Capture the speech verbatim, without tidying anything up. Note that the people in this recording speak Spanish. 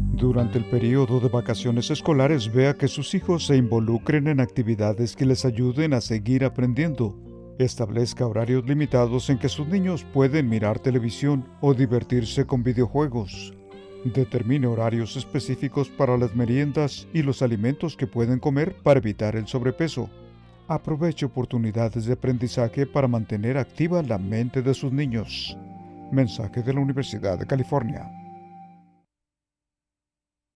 Durante el periodo de vacaciones escolares, vea que sus hijos se involucren en actividades que les ayuden a seguir aprendiendo. Establezca horarios limitados en que sus niños pueden mirar televisión o divertirse con videojuegos. Determine horarios específicos para las meriendas y los alimentos que pueden comer para evitar el sobrepeso. Aproveche oportunidades de aprendizaje para mantener activa la mente de sus niños. Mensaje de la Universidad de California.